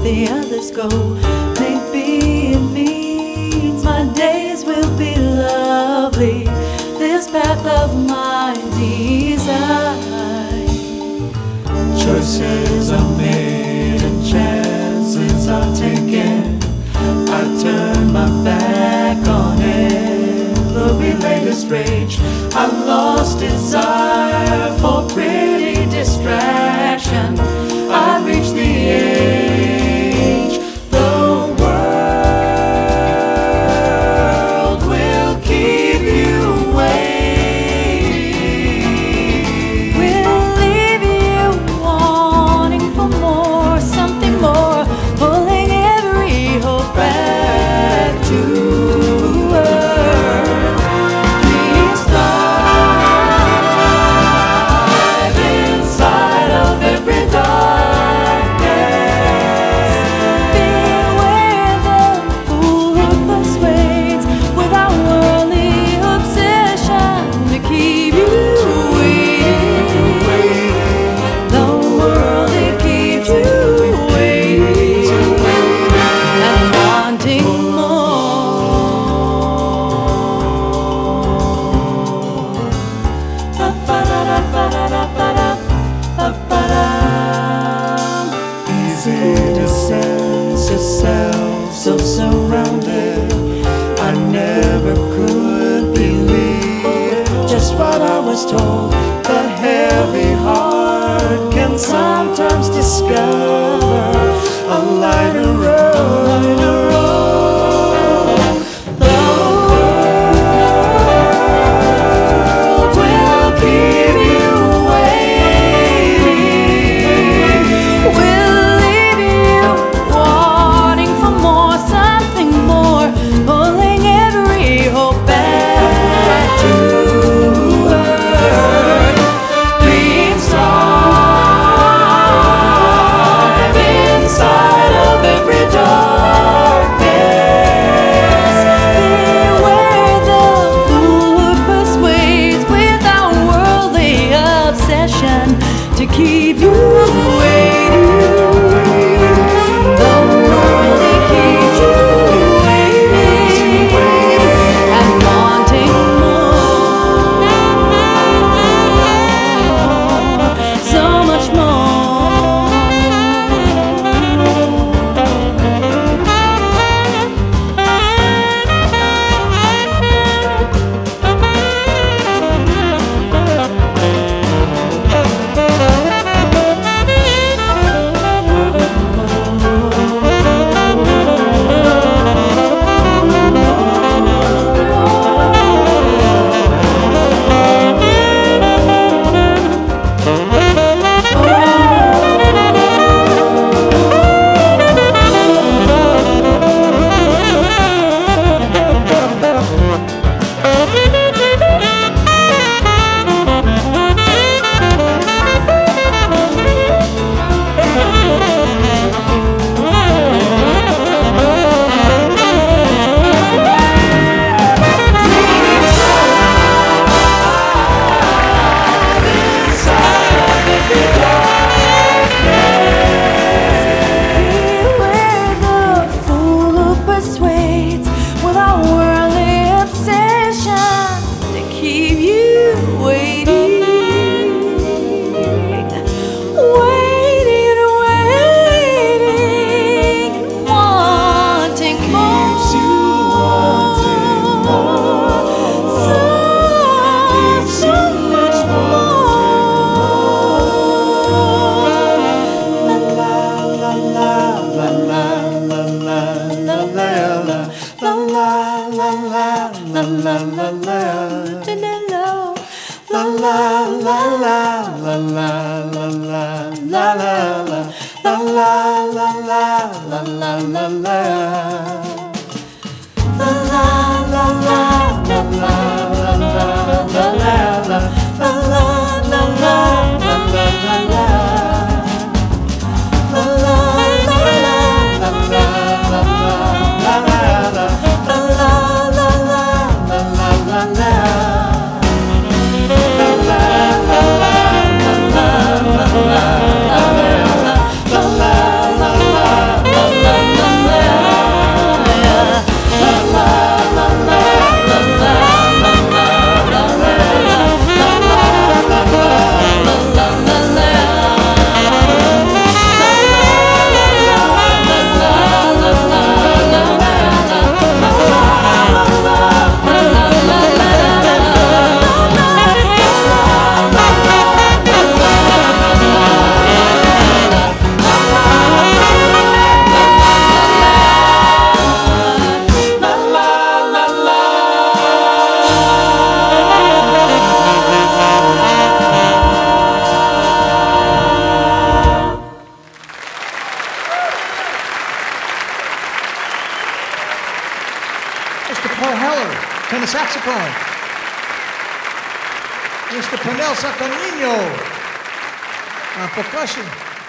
the others go. Maybe it means my days will be lovely. This path of mine design. Choices are made and chances are taken. I turn my back on every latest rage. I lost desire for pretty distraction. I reached the age. The world will keep you waiting. We'll leave you wanting for more, something more, pulling every hope back to earth. Please thrive inside of every darkness. Beware the fool who persuades without worldly obsession to keep you waiting. The world, it keeps you waiting and wanting Easy to sense yourself so surrounded. I never could believe just what I was told. The heavy heart can sometimes discover a lighter road. The world will keep you waiting. We'll leave you wanting for more, something more, pulling every hope back to earth. Please thrive inside of every darkness. Beware the fool who persuades without worldly obsession to keep you waiting. The world, it keeps you waiting and wanting more, so much beware the fool who persuades without worldly obsession to keep you waiting, waiting, waiting, wanting more, Keeps you wanting more. so much more. La la la la la la la la la la la la la la la la la. La la la la la la la la la la la. La la la la la la la la. La la la la la la la la la la. La la la la la la la la. La la la la la la la la la. La la la la la la la la. La la la la la la la la la la. Mr. Paul Heller, tenor saxophone. Mr. Pernell Sacanino, percussion.